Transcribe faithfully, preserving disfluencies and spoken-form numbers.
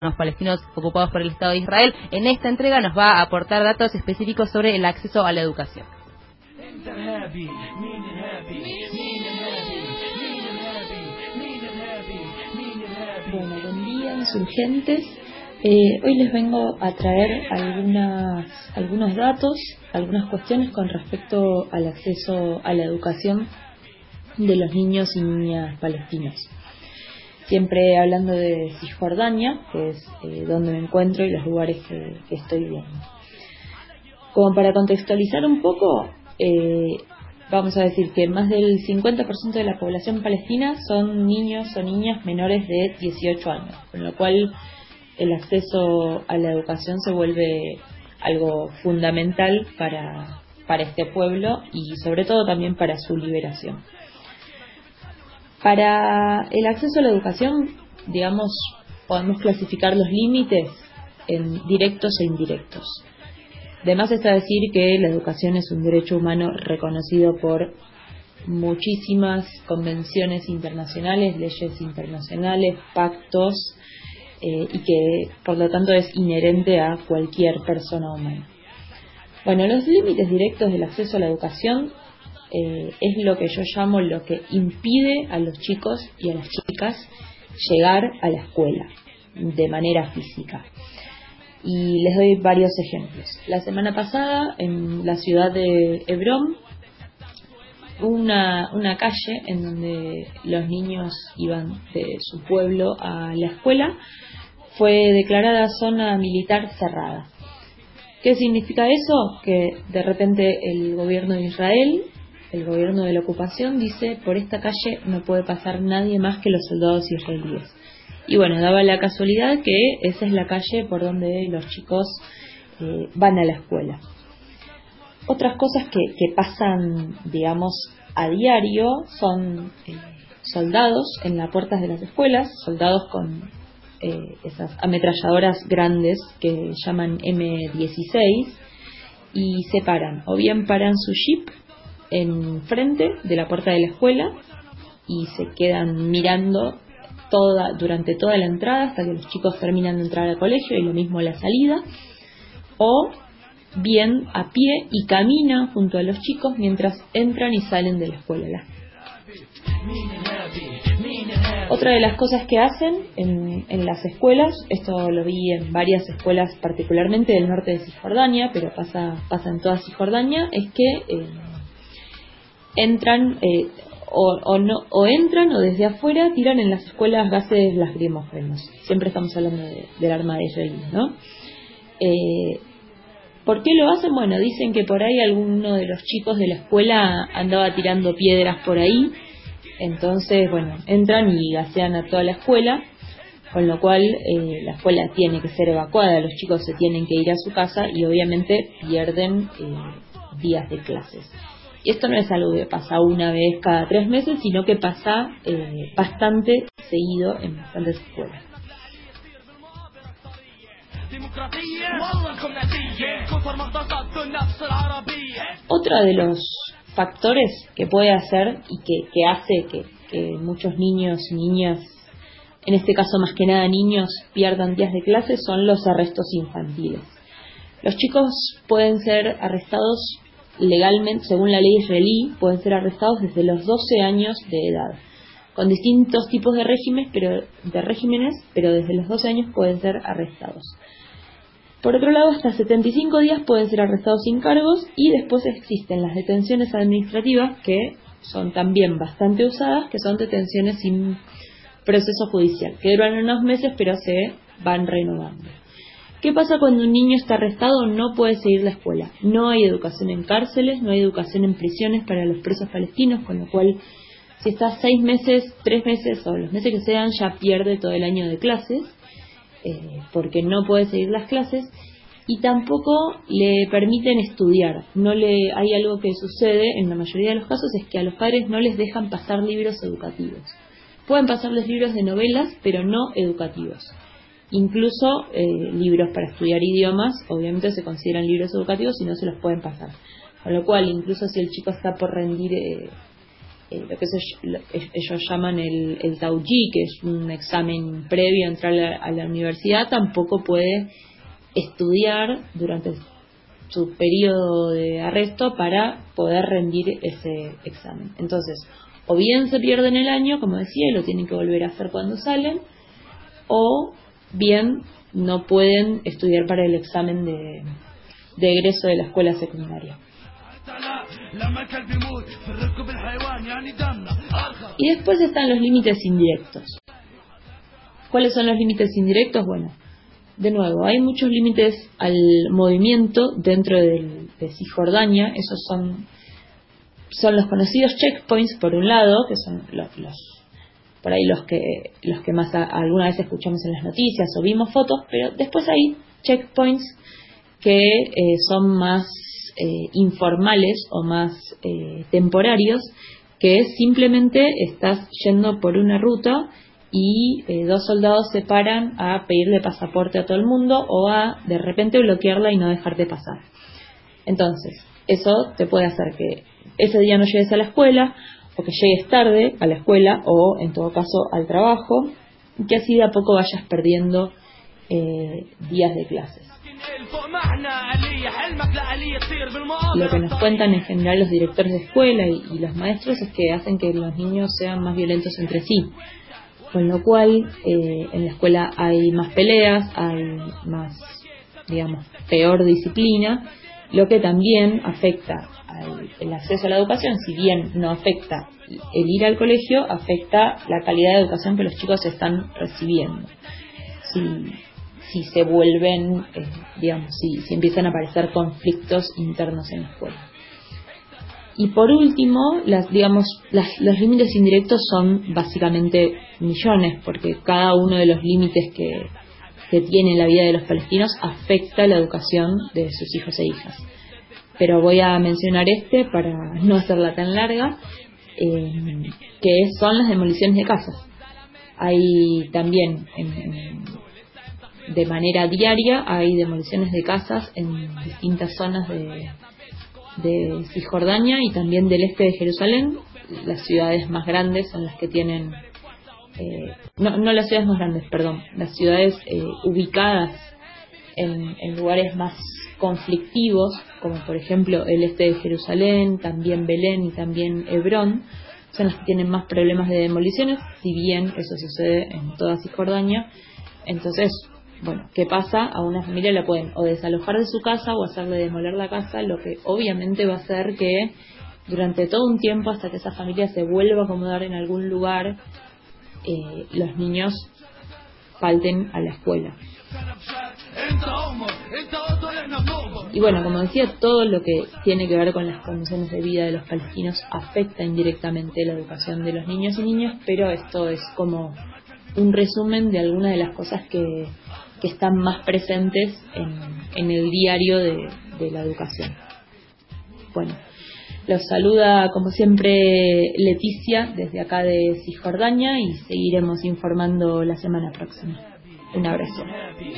los palestinos ocupados por el Estado de Israel. En esta entrega nos va a aportar datos específicos sobre el acceso a la educación. Bueno, buen día, insurgentes. Eh, hoy les vengo a traer algunas, algunos datos, algunas cuestiones con respecto al acceso a la educación de los niños y niñas palestinos. Siempre hablando de Cisjordania, que es eh, donde me encuentro y los lugares que, que estoy viendo. Como para contextualizar un poco, eh, vamos a decir que más del cincuenta por ciento de la población palestina son niños o niñas menores de dieciocho años, con lo cual el acceso a la educación se vuelve algo fundamental para, para este pueblo y sobre todo también para su liberación. Para el acceso a la educación, digamos, podemos clasificar los límites en directos e indirectos. Además está decir que la educación es un derecho humano reconocido por muchísimas convenciones internacionales, leyes internacionales, pactos, eh, y que por lo tanto es inherente a cualquier persona humana. Bueno, los límites directos del acceso a la educación eh, es lo que yo llamo lo que impide a los chicos y a las chicas llegar a la escuela de manera física. Y les doy varios ejemplos. La semana pasada, en la ciudad de Hebrón, una, una calle en donde los niños iban de su pueblo a la escuela fue declarada zona militar cerrada. ¿Qué significa eso? Que de repente el gobierno de Israel, el gobierno de la ocupación, dice: por esta calle no puede pasar nadie más que los soldados israelíes. Y bueno, daba la casualidad que esa es la calle por donde los chicos eh, van a la escuela. Otras cosas que, que pasan, digamos, a diario son eh, soldados en las puertas de las escuelas, soldados con eh, esas ametralladoras grandes que llaman eme dieciséis, y se paran, o bien paran su jeep en frente de la puerta de la escuela y se quedan mirando toda durante toda la entrada hasta que los chicos terminan de entrar al colegio, y lo mismo a la salida, o bien a pie y caminan junto a los chicos mientras entran y salen de la escuela. Otra de las cosas que hacen en, en las escuelas, esto lo vi en varias escuelas particularmente del norte de Cisjordania, pero pasa, pasa en toda Cisjordania, es que eh, entran eh, o, o, no, o entran o desde afuera tiran en las escuelas gases lacrimógenos. Siempre estamos hablando de, del arma de israelí, ¿no? Eh, ¿Por qué lo hacen? Bueno, dicen que por ahí alguno de los chicos de la escuela andaba tirando piedras por ahí, entonces, bueno, entran y gasean a toda la escuela, con lo cual eh, la escuela tiene que ser evacuada, los chicos se tienen que ir a su casa y obviamente pierden eh, días de clases. Y esto no es algo que pasa una vez cada tres meses, sino que pasa eh, bastante seguido en bastantes escuelas. Otro de los factores que puede hacer y que, que hace que, que muchos niños y niñas, en este caso más que nada niños, pierdan días de clase son los arrestos infantiles. Los chicos pueden ser arrestados legalmente, según la ley israelí, pueden ser arrestados desde los doce años de edad, con distintos tipos de regímenes, pero de regímenes, pero desde los doce años pueden ser arrestados. Por otro lado, hasta setenta y cinco días pueden ser arrestados sin cargos, y después existen las detenciones administrativas, que son también bastante usadas, que son detenciones sin proceso judicial, que duran unos meses pero se van renovando. ¿Qué pasa cuando un niño está arrestado? No puede seguir la escuela. No hay educación en cárceles, no hay educación en prisiones para los presos palestinos, con lo cual si está seis meses, tres meses o los meses que sean, ya pierde todo el año de clases, eh, porque no puede seguir las clases, y tampoco le permiten estudiar. No le hay algo que sucede en la mayoría de los casos, es que a los padres no les dejan pasar libros educativos. Pueden pasarles libros de novelas, pero no educativos. Incluso eh, libros para estudiar idiomas, obviamente se consideran libros educativos y no se los pueden pasar. Con lo cual, incluso si el chico está por rendir eh, eh, lo que se, ellos llaman el, el Tauji, que es un examen previo a entrar a la, a la universidad, tampoco puede estudiar durante su periodo de arresto para poder rendir ese examen. Entonces, o bien se pierden el año, como decía, y lo tienen que volver a hacer cuando salen, o bien no pueden estudiar para el examen de, de egreso de la escuela secundaria. Y después están los límites indirectos. ¿Cuáles son los límites indirectos? Bueno, de nuevo, hay muchos límites al movimiento dentro del, de Cisjordania. Esos son, son los conocidos checkpoints, por un lado, que son los, los por ahí los que los que más a, alguna vez escuchamos en las noticias o vimos fotos, pero después hay checkpoints que eh, son más eh, informales o más eh, temporarios, que es simplemente estás yendo por una ruta y eh, dos soldados se paran a pedirle pasaporte a todo el mundo o a de repente bloquearla y no dejarte pasar. Entonces, eso te puede hacer que ese día no llegues a la escuela, o que llegues tarde a la escuela, o en todo caso al trabajo, y que así de a poco vayas perdiendo eh, días de clases. Lo que nos cuentan en general los directores de escuela y, y los maestros es que hacen que los niños sean más violentos entre sí, con lo cual eh, en la escuela hay más peleas, hay más, digamos, peor disciplina, lo que también afecta al, el acceso a la educación. Si bien no afecta el ir al colegio, afecta la calidad de educación que los chicos están recibiendo. Si, si se vuelven, eh, digamos, si, si empiezan a aparecer conflictos internos en la escuela. Y por último, las, digamos, las, los límites indirectos son básicamente millones, porque cada uno de los límites que, que tiene la vida de los palestinos afecta la educación de sus hijos e hijas. Pero voy a mencionar este para no hacerla tan larga, eh, que son las demoliciones de casas. Hay también, en, en, de manera diaria, hay demoliciones de casas en distintas zonas de, de Cisjordania y también del este de Jerusalén. Las ciudades más grandes son las que tienen, eh, no, no las ciudades más grandes, perdón, las ciudades eh, ubicadas en, en lugares más conflictivos, como por ejemplo el este de Jerusalén, también Belén y también Hebrón, son las que tienen más problemas de demoliciones, si bien eso sucede en toda Cisjordania. Entonces, bueno, ¿qué pasa? A una familia la pueden o desalojar de su casa o hacerle demoler la casa, lo que obviamente va a hacer que durante todo un tiempo, hasta que esa familia se vuelva a acomodar en algún lugar, eh, los niños falten a la escuela. Y bueno, como decía, todo lo que tiene que ver con las condiciones de vida de los palestinos afecta indirectamente la educación de los niños y niñas, pero esto es como un resumen de algunas de las cosas que, que están más presentes en, en el diario de, de la educación. Bueno, los saluda como siempre Leticia desde acá de Cisjordania y seguiremos informando la semana próxima. Un abrazo.